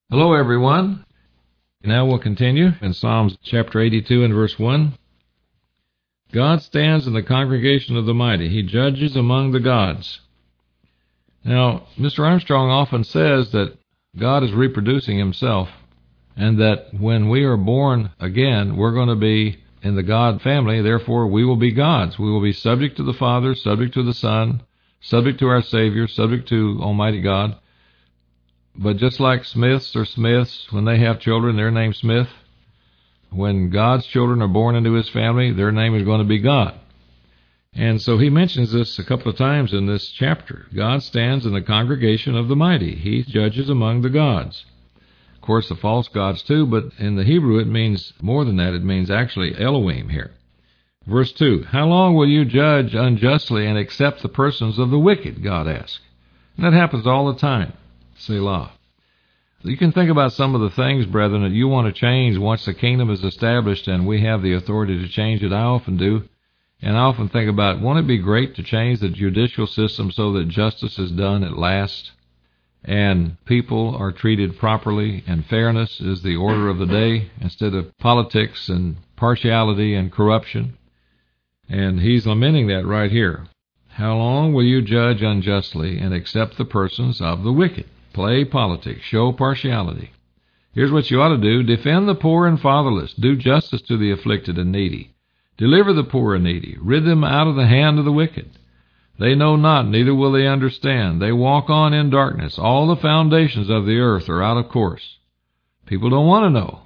Hello, everyone. Now we'll continue in Psalms chapter 82 and verse 1. God stands in the congregation of the mighty. He judges among the gods. Now, Mr. Armstrong often says that God is reproducing himself, and that when we are born again, we're going to be in the God family. Therefore, we will be gods. We will be subject to the Father, subject to the Son, subject to our Savior, subject to Almighty God. But just like Smiths are Smiths, when they have children, they're named Smith. When God's children are born into his family, their name is going to be God. And so he mentions this a couple of times in this chapter. God stands in the congregation of the mighty. He judges among the gods. Of course, the false gods too, but in the Hebrew it means more than that. It means actually Elohim here. Verse 2, how long will you judge unjustly and accept the persons of the wicked, God asks. And that happens all the time. Selah. You can think about some of the things, brethren, that you want to change once the kingdom is established and we have the authority to change it. I often do. And I often think about, won't it be great to change the judicial system so that justice is done at last and people are treated properly and fairness is the order of the day instead of politics and partiality and corruption? And he's lamenting that right here. How long will you judge unjustly and accept the persons of the wicked? Play politics, show partiality. Here's what you ought to do. Defend the poor and fatherless. Do justice to the afflicted and needy. Deliver the poor and needy. Rid them out of the hand of the wicked. They know not, neither will they understand. They walk on in darkness. All the foundations of the earth are out of course. People don't want to know.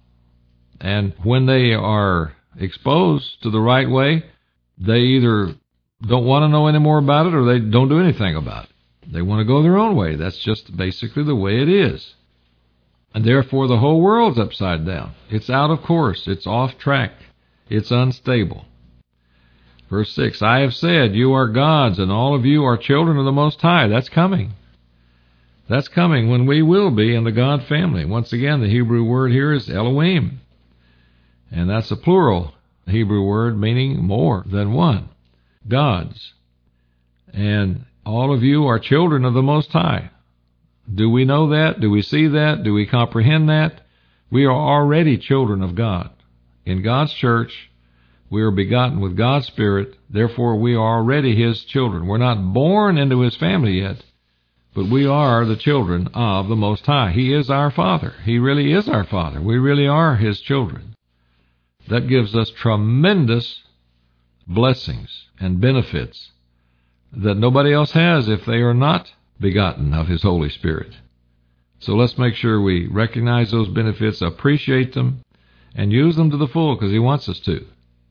And when they are exposed to the right way, they either don't want to know any more about it or they don't do anything about it. They want to go their own way. That's just basically the way it is. And therefore the whole world's upside down. It's out of course. It's off track. It's unstable. Verse 6, I have said, you are gods, and all of you are children of the Most High. That's coming. That's coming when we will be in the God family. Once again, the Hebrew word here is Elohim. And that's a plural Hebrew word meaning more than one. Gods. And all of you are children of the Most High. Do we know that? Do we see that? Do we comprehend that? We are already children of God. In God's church, we are begotten with God's Spirit. Therefore, we are already his children. We're not born into his family yet, but we are the children of the Most High. He is our Father. He really is our Father. We really are his children. That gives us tremendous blessings and benefits that nobody else has if they are not begotten of his Holy Spirit. So let's make sure we recognize those benefits, appreciate them, and use them to the full because he wants us to.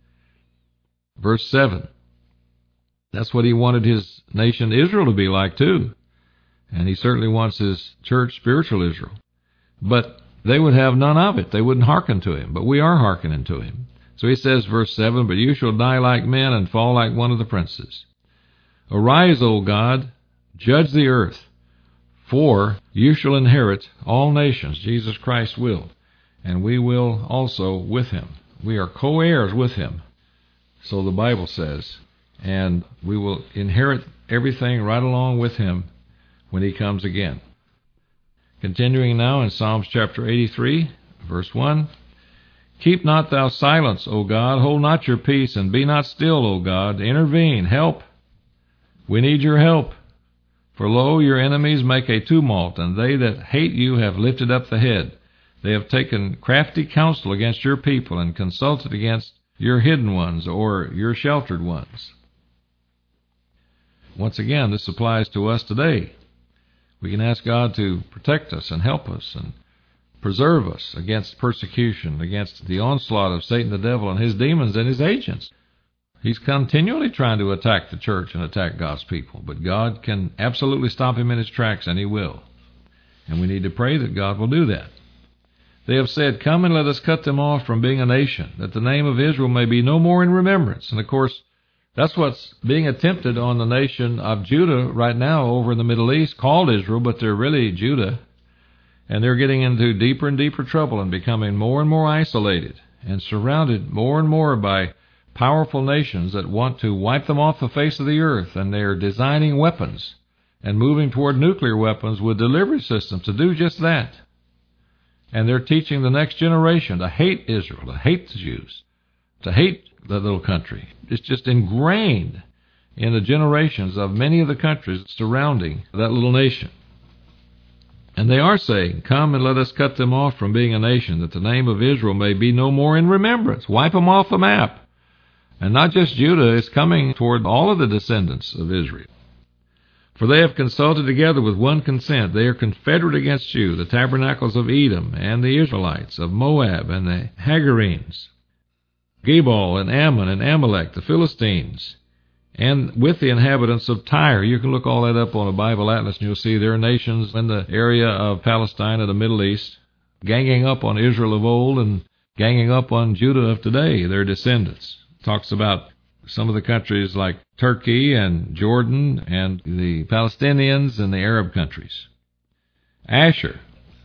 Verse 7. That's what he wanted his nation Israel to be like too. And he certainly wants his church spiritual Israel. But they would have none of it. They wouldn't hearken to him. But we are hearkening to him. So he says, verse 7, but you shall die like men and fall like one of the princes. Arise, O God, judge the earth, for you shall inherit all nations. Jesus Christ will, and we will also with him. We are co-heirs with him, so the Bible says, and we will inherit everything right along with him when he comes again. Continuing now in Psalms chapter 83, verse 1, keep not thou silence, O God, hold not your peace, and be not still, O God, intervene, help. We need your help. For lo, your enemies make a tumult, and they that hate you have lifted up the head. They have taken crafty counsel against your people, and consulted against your hidden ones, or your sheltered ones. Once again, this applies to us today. We can ask God to protect us and help us and preserve us against persecution, against the onslaught of Satan the devil and his demons and his agents. He's continually trying to attack the church and attack God's people, but God can absolutely stop him in his tracks, and he will. And we need to pray that God will do that. They have said, come and let us cut them off from being a nation, that the name of Israel may be no more in remembrance. And of course, that's what's being attempted on the nation of Judah right now over in the Middle East, called Israel, but they're really Judah. And they're getting into deeper and deeper trouble and becoming more and more isolated and surrounded more and more by powerful nations that want to wipe them off the face of the earth, and they're designing weapons and moving toward nuclear weapons with delivery systems to do just that. And they're teaching the next generation to hate Israel, to hate the Jews, to hate that little country. It's just ingrained in the generations of many of the countries surrounding that little nation. And they are saying, come and let us cut them off from being a nation, that the name of Israel may be no more in remembrance. Wipe them off the map. And not just Judah, it's coming toward all of the descendants of Israel. For they have consulted together with one consent. They are confederate against you, the tabernacles of Edom, and the Israelites, of Moab, and the Hagarenes, Gebal, and Ammon, and Amalek, the Philistines, and with the inhabitants of Tyre. You can look all that up on a Bible atlas, and you'll see there are nations in the area of Palestine and the Middle East, ganging up on Israel of old and ganging up on Judah of today, their descendants. Talks about some of the countries like Turkey and Jordan and the Palestinians and the Arab countries. Asher.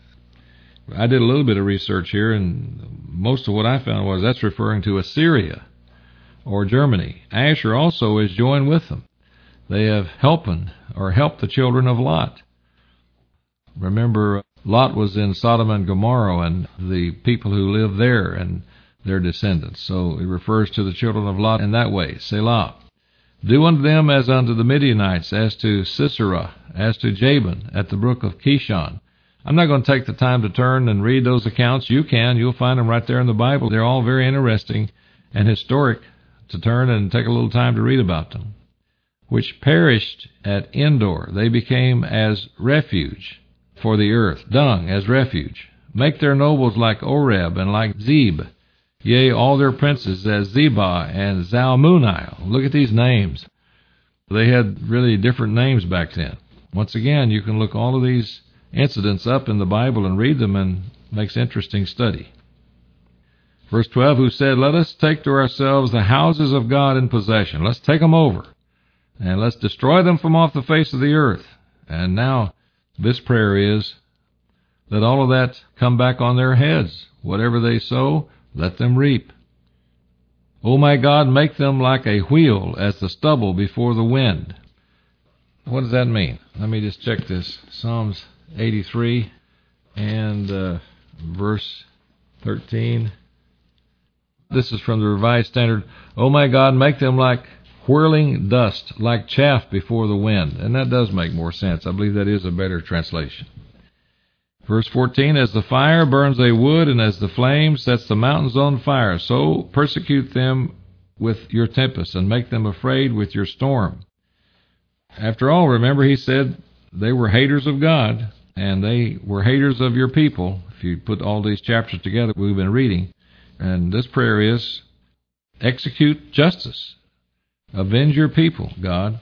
I did a little bit of research here, and most of what I found was that's referring to Assyria or Germany. Asher also is joined with them. They have helped the children of Lot. Remember, Lot was in Sodom and Gomorrah and the people who lived there and their descendants. So it refers to the children of Lot in that way. Selah. Do unto them as unto the Midianites, as to Sisera, as to Jabin at the brook of Kishon. I'm not going to take the time to turn and read those accounts. You can. You'll find them right there in the Bible. They're all very interesting and historic to turn and take a little time to read about them. Which perished at Endor. They became as refuge for the earth, dung as refuge. Make their nobles like Oreb and like Zeb. Yea, all their princes as Zebah and Zalmunai. Look at these names. They had really different names back then. Once again, you can look all of these incidents up in the Bible and read them, and makes interesting study. Verse 12, who said, let us take to ourselves the houses of God in possession. Let's take them over, and let's destroy them from off the face of the earth. And now this prayer is, let all of that come back on their heads. Whatever they sow, let them reap. O my God, make them like a wheel as the stubble before the wind. What does that mean? Let me just check this. Psalms 83 and verse 13. This is from the Revised Standard. O my God, make them like whirling dust, like chaff before the wind. And that does make more sense. I believe that is a better translation. Verse 14, as the fire burns a wood, and as the flame sets the mountains on fire, so persecute them with your tempest, and make them afraid with your storm. After all, remember, he said they were haters of God, and they were haters of your people. If you put all these chapters together we've been reading, and this prayer is, execute justice. Avenge your people, God.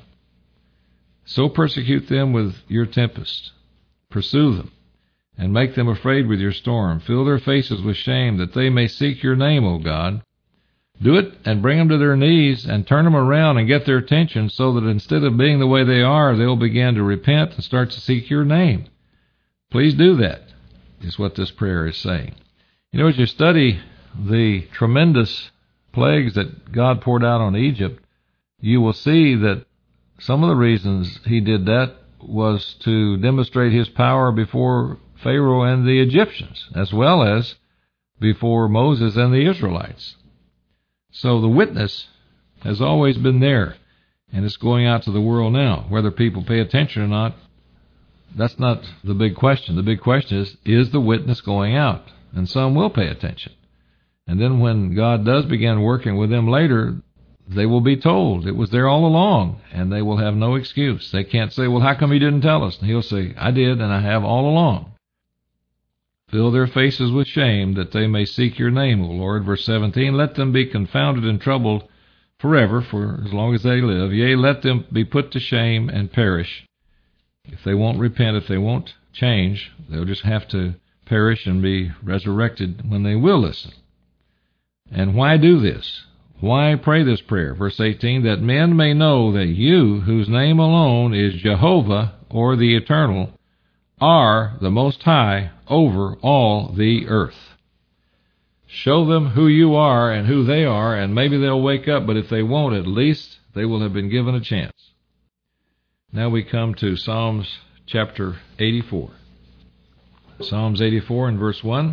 So persecute them with your tempest. Pursue them, and make them afraid with your storm. Fill their faces with shame, that they may seek your name, O God. Do it and bring them to their knees and turn them around and get their attention, so that instead of being the way they are, they'll begin to repent and start to seek your name. Please do that, is what this prayer is saying. You know, as you study the tremendous plagues that God poured out on Egypt, you will see that some of the reasons he did that was to demonstrate his power before Pharaoh and the Egyptians, as well as before Moses and the Israelites. So the witness has always been there, and it's going out to the world now. Whether people pay attention or not, that's not the big question. The big question is the witness going out? And some will pay attention. And then when God does begin working with them later, they will be told it was there all along, and they will have no excuse. They can't say, well, how come you didn't tell us? And he'll say, I did, and I have all along. Fill their faces with shame, that they may seek your name, O Lord. Verse 17, let them be confounded and troubled forever, for as long as they live. Yea, let them be put to shame and perish. If they won't repent, if they won't change, they'll just have to perish and be resurrected when they will listen. And why do this? Why pray this prayer? Verse 18, that men may know that you, whose name alone is Jehovah, or the Eternal, are the Most High over all the earth. Show them who you are and who they are, and maybe they'll wake up, but if they won't, at least they will have been given a chance. Now we come to Psalms chapter 84. Psalms 84 and verse 1.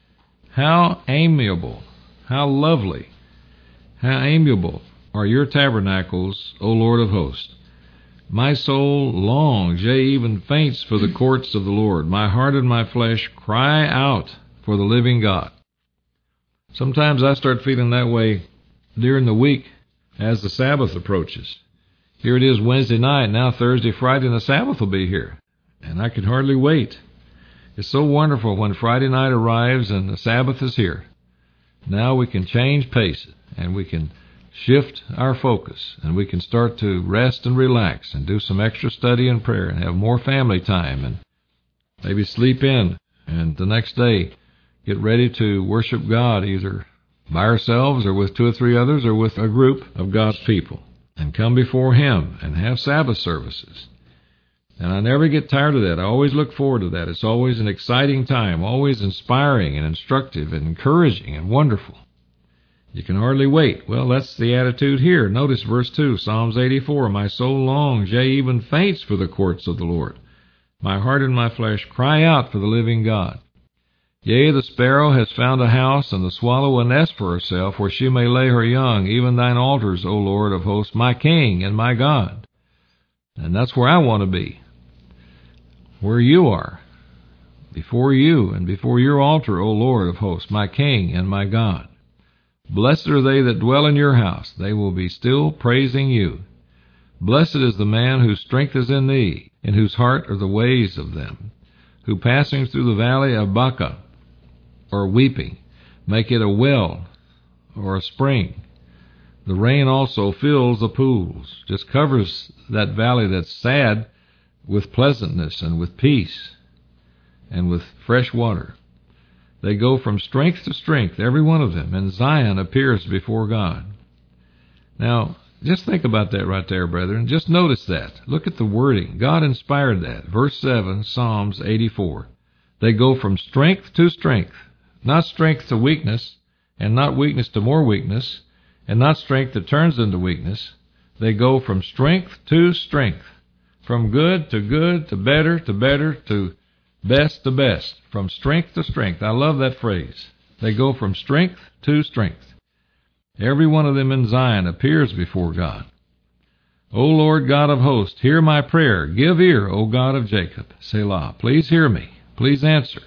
How amiable, how lovely, how amiable are your tabernacles, O Lord of hosts. My soul longs, yea, even faints for the courts of the Lord. My heart and my flesh cry out for the living God. Sometimes I start feeling that way during the week as the Sabbath approaches. Here it is Wednesday night, now Thursday, Friday, and the Sabbath will be here. And I can hardly wait. It's so wonderful when Friday night arrives and the Sabbath is here. Now we can change pace and we can shift our focus and we can start to rest and relax and do some extra study and prayer and have more family time and maybe sleep in and the next day get ready to worship God either by ourselves or with 2 or 3 others or with a group of God's people and come before Him and have Sabbath services. And I never get tired of that. I always look forward to that. It's always an exciting time, always inspiring and instructive and encouraging and wonderful. You can hardly wait. Well, that's the attitude here. Notice verse 2, Psalms 84. My soul longs, yea, even faints for the courts of the Lord. My heart and my flesh cry out for the living God. Yea, the sparrow has found a house, and the swallow a nest for herself, where she may lay her young, even thine altars, O Lord of hosts, my King and my God. And that's where I want to be. Where you are, before you and before your altar, O Lord of hosts, my King and my God. Blessed are they that dwell in your house, they will be still praising you. Blessed is the man whose strength is in thee, in whose heart are the ways of them, who passing through the valley of Baca, or weeping, make it a well or a spring. The rain also fills the pools, just covers that valley that's sad, with pleasantness and with peace and with fresh water. They go from strength to strength, every one of them, and Zion appears before God. Now, just think about that right there, brethren. Just notice that. Look at the wording. God inspired that. Verse 7, Psalms 84. They go from strength to strength, not strength to weakness, and not weakness to more weakness, and not strength that turns into weakness. They go from strength to strength. From good, to better, to best to best. From strength to strength. I love that phrase. They go from strength to strength. Every one of them in Zion appears before God. O Lord God of hosts, hear my prayer. Give ear, O God of Jacob. Selah. Please hear me. Please answer.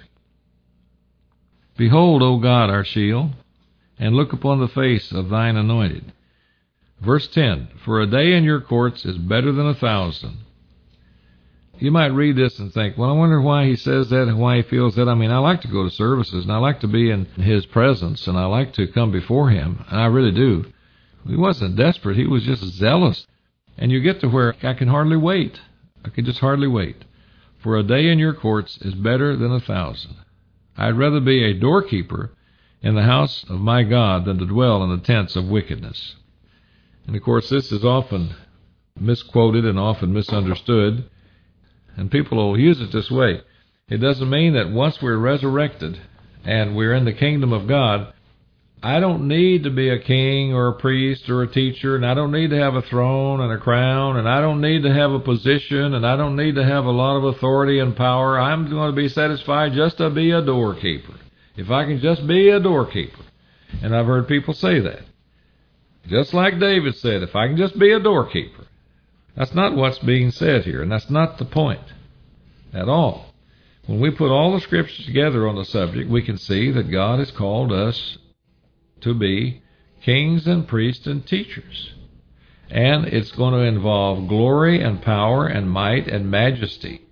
Behold, O God, our shield, and look upon the face of thine anointed. Verse 10, for a day in your courts is better than 1,000. You might read this and think, well, I wonder why he says that and why he feels that. I mean, I like to go to services, and I like to be in his presence, and I like to come before him, and I really do. He wasn't desperate. He was just zealous. And you get to where I can hardly wait. I can just hardly wait. For a day in your courts is better than 1,000. I'd rather be a doorkeeper in the house of my God than to dwell in the tents of wickedness. And, of course, this is often misquoted and often misunderstood. And people will use it this way. It doesn't mean that once we're resurrected and we're in the kingdom of God, I don't need to be a king or a priest or a teacher, and I don't need to have a throne and a crown, and I don't need to have a position, and I don't need to have a lot of authority and power. I'm going to be satisfied just to be a doorkeeper. If I can just be a doorkeeper. And I've heard people say that. Just like David said, if I can just be a doorkeeper. That's not what's being said here, and that's not the point at all. When we put all the scriptures together on the subject, we can see that God has called us to be kings and priests and teachers. And it's going to involve glory and power and might and majesty.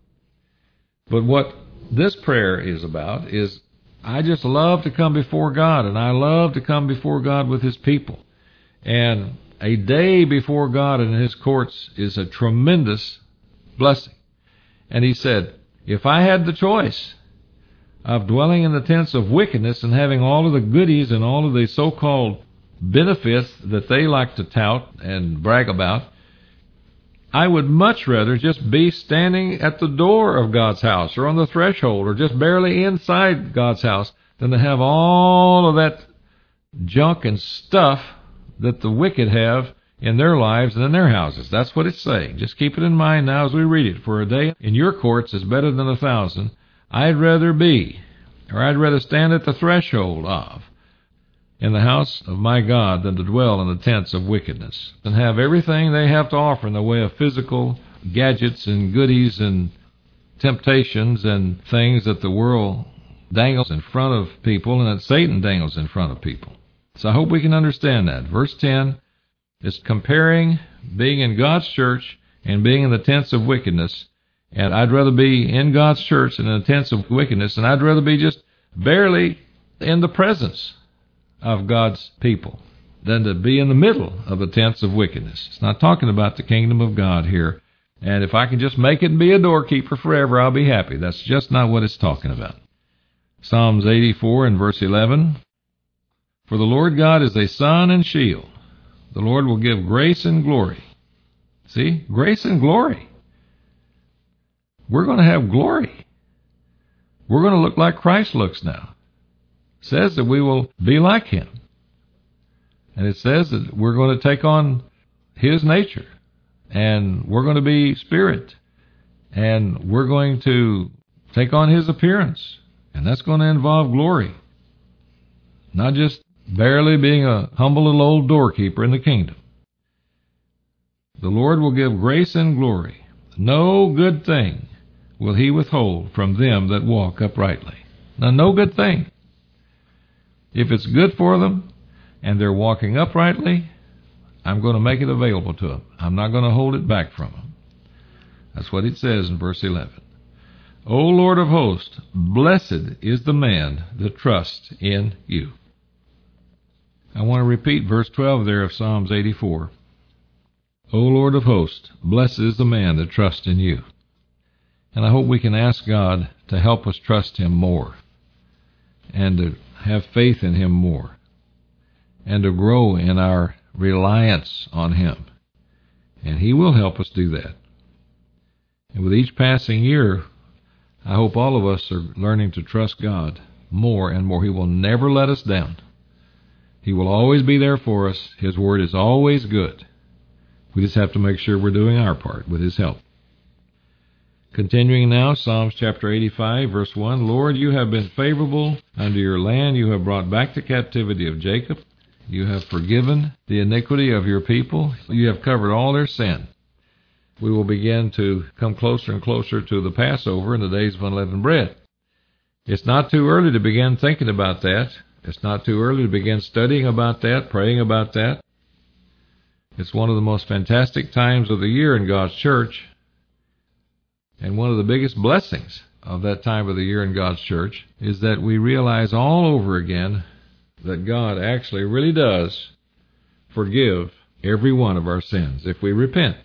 But what this prayer is about is, I just love to come before God, and I love to come before God with His people. And a day before God in His courts is a tremendous blessing. And he said, if I had the choice of dwelling in the tents of wickedness and having all of the goodies and all of the so-called benefits that they like to tout and brag about, I would much rather just be standing at the door of God's house or on the threshold or just barely inside God's house than to have all of that junk and stuff that the wicked have in their lives and in their houses. That's what it's saying. Just keep it in mind now as we read it. For a day in your courts is better than 1,000. I'd rather be, or I'd rather stand at the threshold of, in the house of my God than to dwell in the tents of wickedness and have everything they have to offer in the way of physical gadgets and goodies and temptations and things that the world dangles in front of people and that Satan dangles in front of people. So I hope we can understand that. Verse 10 is comparing being in God's church and being in the tents of wickedness. And I'd rather be in God's church and in the tents of wickedness, and I'd rather be just barely in the presence of God's people than to be in the middle of the tents of wickedness. It's not talking about the kingdom of God here. And if I can just make it and be a doorkeeper forever, I'll be happy. That's just not what it's talking about. Psalms 84 and verse 11. For the Lord God is a sun and shield. The Lord will give grace and glory. See? Grace and glory. We're going to have glory. We're going to look like Christ looks now. It says that we will be like him. And it says that we're going to take on his nature. And we're going to be spirit. And we're going to take on his appearance. And that's going to involve glory. Not just barely being a humble little old doorkeeper in the kingdom. The Lord will give grace and glory. No good thing will he withhold from them that walk uprightly. Now, no good thing. If it's good for them and they're walking uprightly, I'm going to make it available to them. I'm not going to hold it back from them. That's what it says in verse 11. O Lord of hosts, blessed is the man that trusts in you. I want to repeat verse 12 there of Psalms 84. O Lord of hosts, blessed is the man that trusts in you. And I hope we can ask God to help us trust him more and to have faith in him more and to grow in our reliance on him. And he will help us do that. And with each passing year, I hope all of us are learning to trust God more and more. He will never let us down. He will always be there for us. His word is always good. We just have to make sure we're doing our part with his help. Continuing now, Psalms chapter 85, verse 1. Lord, you have been favorable unto your land. You have brought back the captivity of Jacob. You have forgiven the iniquity of your people. You have covered all their sin. We will begin to come closer and closer to the Passover in the days of unleavened bread. It's not too early to begin thinking about that. It's not too early to begin studying about that, praying about that. It's one of the most fantastic times of the year in God's church. And one of the biggest blessings of that time of the year in God's church is that we realize all over again that God actually really does forgive every one of our sins if we repent.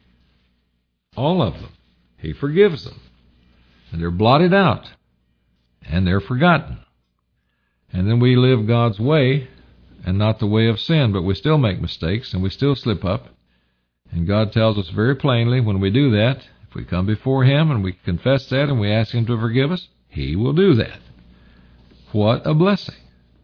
All of them. He forgives them. And they're blotted out. And they're forgotten. And then we live God's way and not the way of sin, but we still make mistakes and we still slip up. And God tells us very plainly when we do that, if we come before him and we confess that and we ask him to forgive us, he will do that. What a blessing.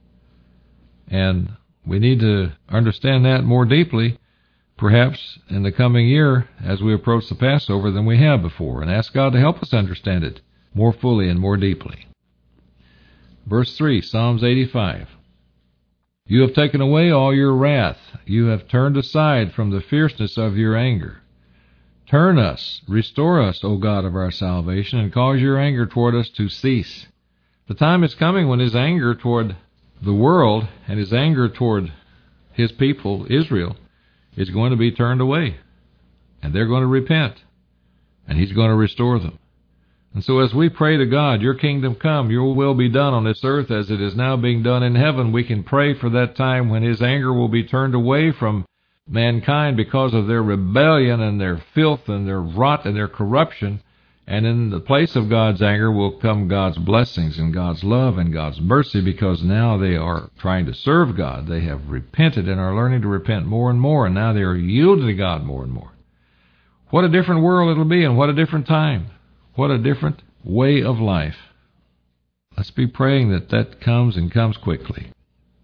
And we need to understand that more deeply, perhaps in the coming year as we approach the Passover than we have before, and ask God to help us understand it more fully and more deeply. Verse 3, Psalms 85. You have taken away all your wrath. You have turned aside from the fierceness of your anger. Turn us, restore us, O God of our salvation, and cause your anger toward us to cease. The time is coming when his anger toward the world and his anger toward his people, Israel, is going to be turned away. And they're going to repent. And he's going to restore them. And so as we pray to God, your kingdom come, your will be done on this earth as it is now being done in heaven, we can pray for that time when his anger will be turned away from mankind because of their rebellion and their filth and their rot and their corruption. And in the place of God's anger will come God's blessings and God's love and God's mercy, because now they are trying to serve God. They have repented and are learning to repent more and more, and now they are yielded to God more and more. What a different world it'll be, and what a different time. What a different way of life. Let's be praying that that comes and comes quickly.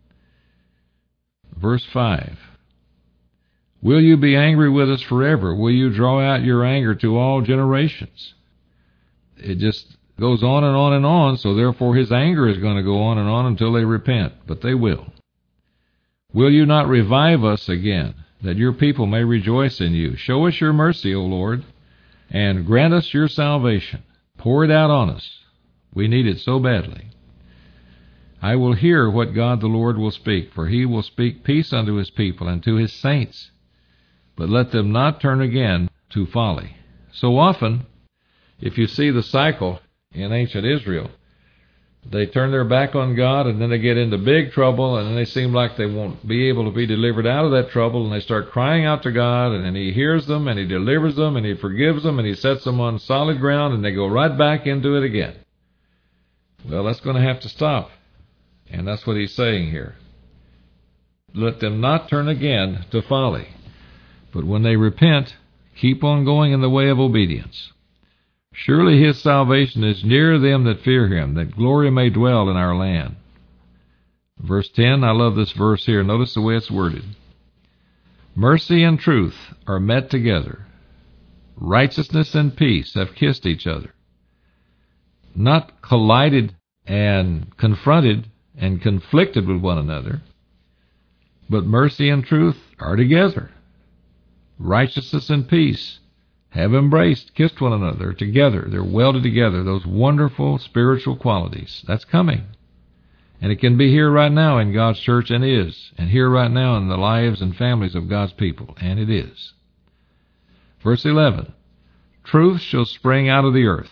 Verse 5. Will you be angry with us forever? Will you draw out your anger to all generations? It just goes on and on and on, so therefore his anger is going to go on and on until they repent, but they will. Will you not revive us again, that your people may rejoice in you? Show us your mercy, O Lord, and grant us your salvation. Pour it out on us. We need it so badly. I will hear what God the Lord will speak, for he will speak peace unto his people and to his saints. But let them not turn again to folly. So often, if you see the cycle in ancient Israel, they turn their back on God, and then they get into big trouble, and then they seem like they won't be able to be delivered out of that trouble, and they start crying out to God, and then he hears them, and he delivers them, and he forgives them, and he sets them on solid ground, and they go right back into it again. Well, that's going to have to stop, and that's what he's saying here. Let them not turn again to folly, but when they repent, keep on going in the way of obedience. Surely his salvation is near them that fear him, that glory may dwell in our land. Verse 10, I love this verse here. Notice the way it's worded. Mercy and truth are met together. Righteousness and peace have kissed each other. Not collided and confronted and conflicted with one another, but mercy and truth are together. Righteousness and peace have embraced, kissed one another together. They're welded together, those wonderful spiritual qualities. That's coming. And it can be here right now in God's church, and is. And here right now in the lives and families of God's people, and it is. Verse 11, truth shall spring out of the earth.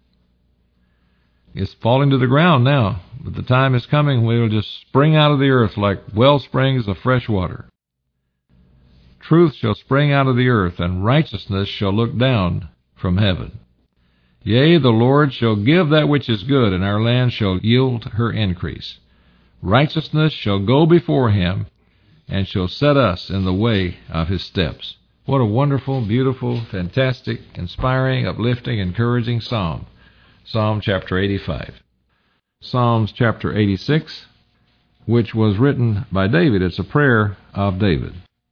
It's falling to the ground now, but the time is coming when it will just spring out of the earth like well springs of fresh water. Truth shall spring out of the earth, and righteousness shall look down from heaven. Yea, the Lord shall give that which is good, and our land shall yield her increase. Righteousness shall go before him, and shall set us in the way of his steps. What a wonderful, beautiful, fantastic, inspiring, uplifting, encouraging psalm. Psalm chapter 85. Psalms chapter 86, which was written by David. It's a prayer of David.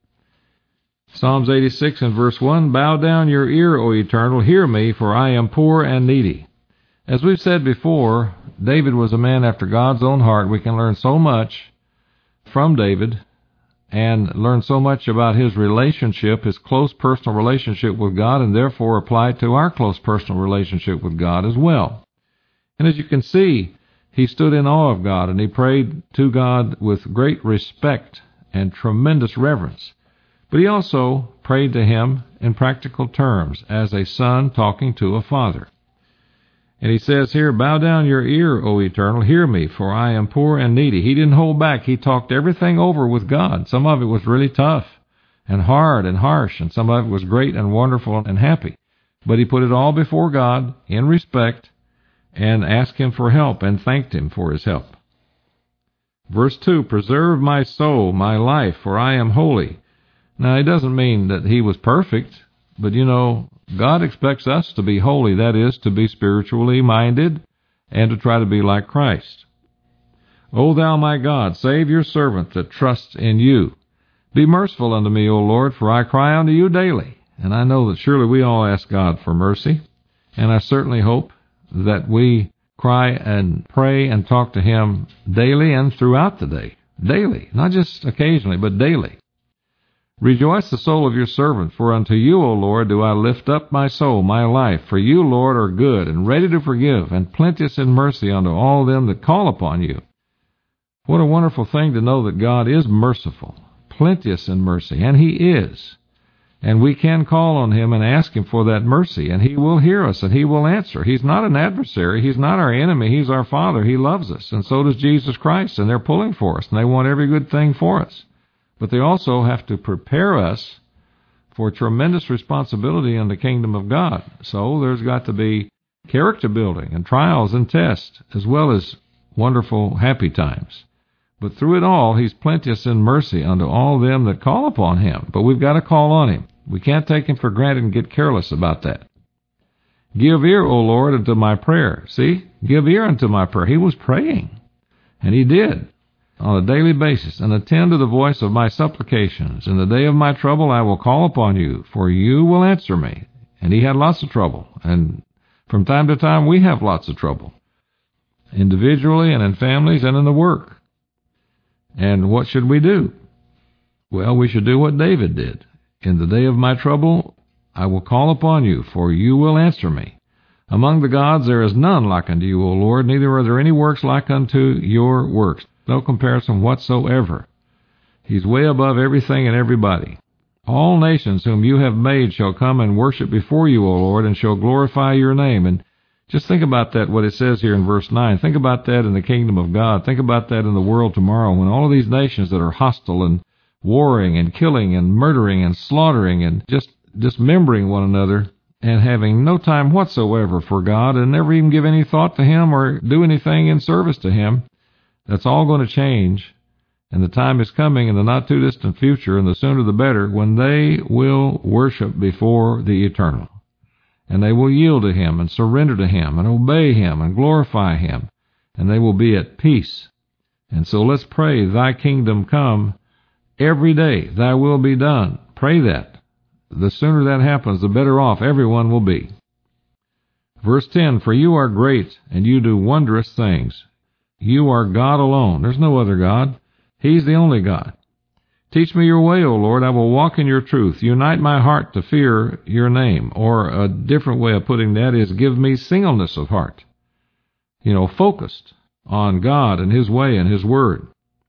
Psalms 86 and verse 1, bow down your ear, O Eternal, hear me, for I am poor and needy. As we've said before, David was a man after God's own heart. We can learn so much from David and learn so much about his relationship, his close personal relationship with God, and therefore apply it to our close personal relationship with God as well. And as you can see, he stood in awe of God, and he prayed to God with great respect and tremendous reverence. But he also prayed to him in practical terms, as a son talking to a father. And he says here, bow down your ear, O Eternal, hear me, for I am poor and needy. He didn't hold back. He talked everything over with God. Some of it was really tough and hard and harsh, and some of it was great and wonderful and happy. But he put it all before God in respect and asked him for help and thanked him for his help. Verse 2, preserve my soul, my life, for I am holy. Now, it doesn't mean that he was perfect, but God expects us to be holy, that is, to be spiritually minded and to try to be like Christ. O thou my God, save your servant that trusts in you. Be merciful unto me, O Lord, for I cry unto you daily. And I know that surely we all ask God for mercy, and I certainly hope that we cry and pray and talk to him daily and throughout the day. Daily, not just occasionally, but daily. Rejoice the soul of your servant, for unto you, O Lord, do I lift up my soul, my life. For you, Lord, are good, and ready to forgive, and plenteous in mercy unto all them that call upon you. What a wonderful thing to know that God is merciful, plenteous in mercy, and he is. And we can call on him and ask him for that mercy, and he will hear us, and he will answer. He's not an adversary. He's not our enemy. He's our Father. He loves us, and so does Jesus Christ, and they're pulling for us, and they want every good thing for us. But they also have to prepare us for tremendous responsibility in the kingdom of God. So there's got to be character building and trials and tests, as well as wonderful happy times. But through it all, he's plenteous in mercy unto all them that call upon him. But we've got to call on him. We can't take him for granted and get careless about that. Give ear, O Lord, unto my prayer. See? Give ear unto my prayer. He was praying, and he did, on a daily basis, and attend to the voice of my supplications. In the day of my trouble I will call upon you, for you will answer me. And he had lots of trouble, and From time to time, we have lots of trouble, individually and in families and in the work. And what should we do? Well, we should do what David did. In the day of my trouble, I will call upon you, for you will answer me. Among the gods there is none like unto you, O Lord, neither are there any works like unto your works. No comparison whatsoever. He's way above everything and everybody. All nations whom you have made shall come and worship before you, O Lord, and shall glorify your name. And just think about that, what it says here in verse 9. Think about that in the kingdom of God. Think about that in the world tomorrow, when all of these nations that are hostile and warring and killing and murdering and slaughtering and just dismembering one another and having no time whatsoever for God and never even give any thought to Him or do anything in service to Him, that's all going to change. And the time is coming in the not-too-distant future, and the sooner the better, when they will worship before the Eternal. And they will yield to Him and surrender to Him and obey Him and glorify Him. And they will be at peace. And so let's pray, Thy kingdom come every day. Thy will be done. Pray that. The sooner that happens, the better off everyone will be. Verse 10, for you are great, and you do wondrous things. You are God alone. There's no other God. He's the only God. Teach me your way, O Lord. I will walk in your truth. Unite my heart to fear your name. Or a different way of putting that is, give me singleness of heart. Focused on God and His way and His word.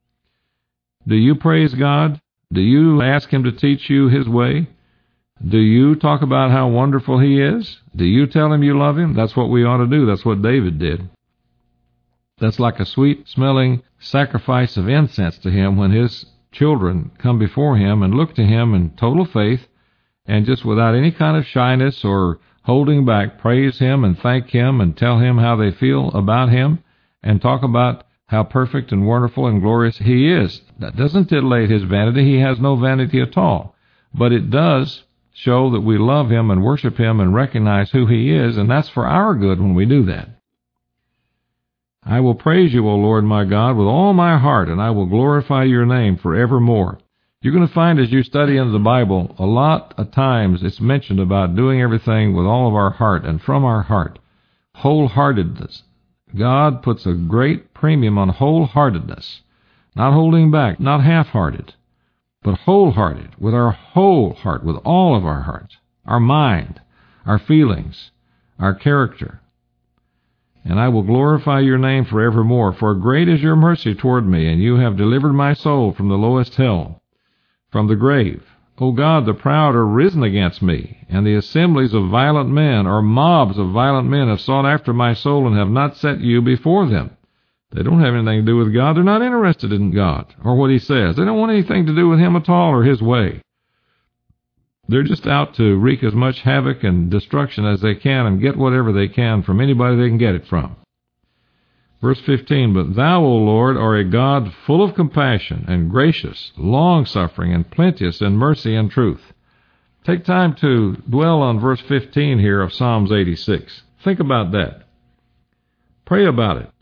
Do you praise God? Do you ask Him to teach you His way? Do you talk about how wonderful He is? Do you tell Him you love Him? That's what we ought to do. That's what David did. That's like a sweet-smelling sacrifice of incense to Him when His children come before Him and look to Him in total faith and just without any kind of shyness or holding back, praise Him and thank Him and tell Him how they feel about Him and talk about how perfect and wonderful and glorious He is. That doesn't titillate His vanity. He has no vanity at all. But it does show that we love Him and worship Him and recognize who He is, and that's for our good when we do that. I will praise you, O Lord my God, with all my heart, and I will glorify your name forevermore. You're going to find as you study into the Bible, a lot of times it's mentioned about doing everything with all of our heart and from our heart. Wholeheartedness. God puts a great premium on wholeheartedness. Not holding back, not half-hearted, but wholehearted, with our whole heart, with all of our heart, our mind, our feelings, our character. And I will glorify your name forevermore, for great is your mercy toward me, and you have delivered my soul from the lowest hell, from the grave. O God, the proud are risen against me, and the assemblies of violent men, or mobs of violent men, have sought after my soul and have not set you before them. They don't have anything to do with God. They're not interested in God or what He says. They don't want anything to do with Him at all or His way. They're just out to wreak as much havoc and destruction as they can and get whatever they can from anybody they can get it from. Verse 15, but thou, O Lord, are a God full of compassion and gracious, long-suffering and plenteous in mercy and truth. Take time to dwell on verse 15 here of Psalms 86. Think about that. Pray about it.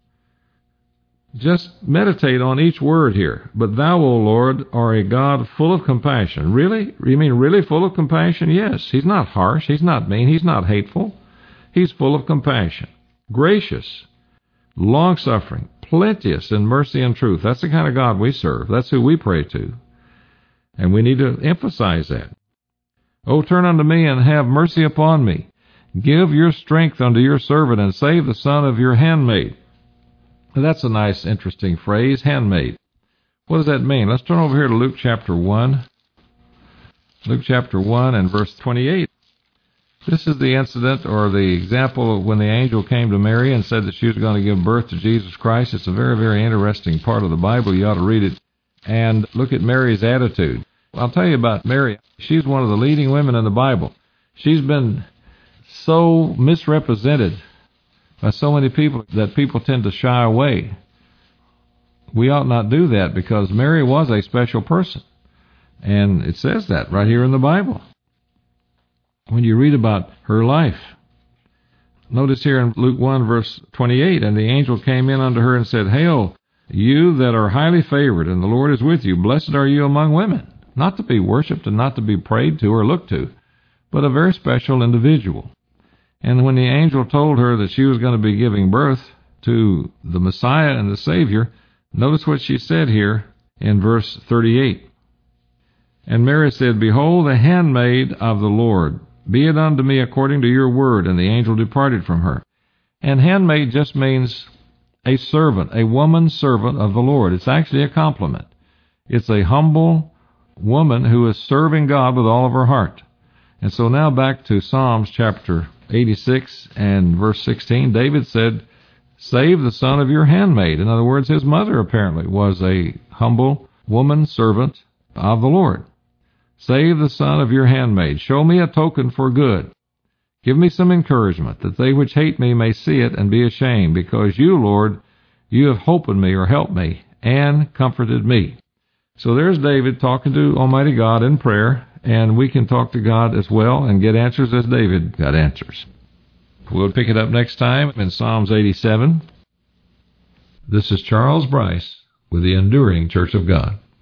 Just meditate on each word here. But thou, O Lord, are a God full of compassion. Really? You mean really full of compassion? Yes. He's not harsh. He's not mean. He's not hateful. He's full of compassion. Gracious. Long-suffering. Plenteous in mercy and truth. That's the kind of God we serve. That's who we pray to. And we need to emphasize that. O turn unto me and have mercy upon me. Give your strength unto your servant and save the son of your handmaid. That's a nice, interesting phrase, handmaid. What does that mean? Let's turn over here to Luke chapter 1. Luke chapter 1 and verse 28. This is the incident or the example of when the angel came to Mary and said that she was going to give birth to Jesus Christ. It's a very, very interesting part of the Bible. You ought to read it and look at Mary's attitude. I'll tell you about Mary. She's one of the leading women in the Bible. She's been so misrepresented by so many people that people tend to shy away. We ought not do that because Mary was a special person. And it says that right here in the Bible. When you read about her life. Notice here in Luke 1 verse 28, and the angel came in unto her and said, Hail, you that are highly favored, and the Lord is with you. Blessed are you among women. Not to be worshipped and not to be prayed to or looked to, but a very special individual. And when the angel told her that she was going to be giving birth to the Messiah and the Savior, notice what she said here in verse 38. And Mary said, Behold, the handmaid of the Lord, be it unto me according to your word. And the angel departed from her. And handmaid just means a servant, a woman servant of the Lord. It's actually a compliment. It's a humble woman who is serving God with all of her heart. And so now back to Psalms chapter 86 and verse 16. David said, Save the son of your handmaid. In other words, his mother apparently was a humble woman servant of the Lord. Save the son of your handmaid. Show me a token for good. Give me some encouragement, that they which hate me may see it and be ashamed, because you, Lord, you have holpen me or helped me and comforted me. So there's David talking to Almighty God in prayer, and we can talk to God as well and get answers as David got answers. We'll pick it up next time in Psalms 87. This is Charles Bryce with the Enduring Church of God.